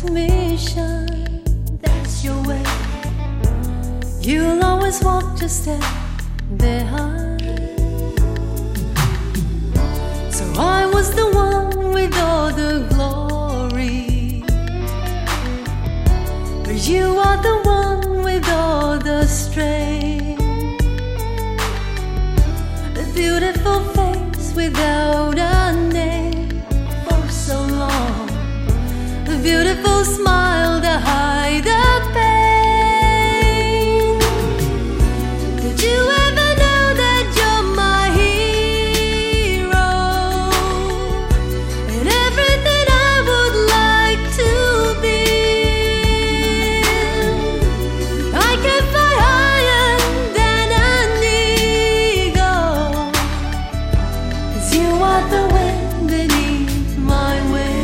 me shine. That's your way. You'll always walk just a step behind. So I was the one with all the glory, but you are the one with all the strength. A beautiful face without a name for so long, a beautiful smile to hide the pain. Did you ever know that you're my hero, and everything I would like to be? I can fly higher than an eagle, 'cause you are the wind beneath my wings.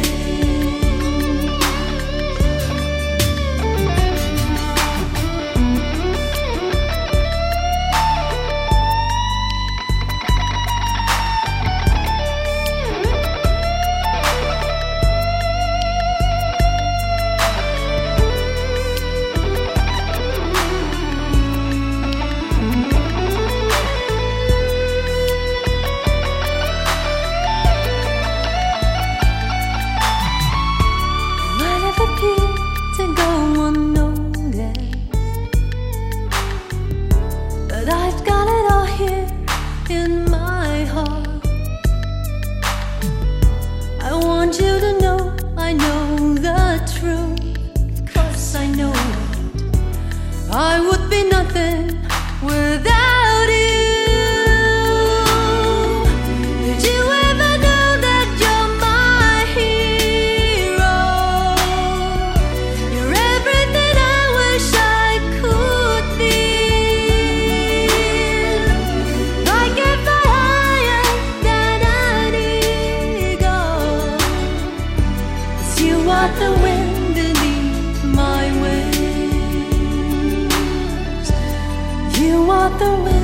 Might have appeared to go unnoticed, but I've got it all here in my heart. I want you to know I know the truth, 'cause I know it. I would be nothing without you. Did you ever know that you're my hero? You're everything I wish I could be. I can fly higher than an eagle, 'cause you are the wind beneath my wings. You are the wind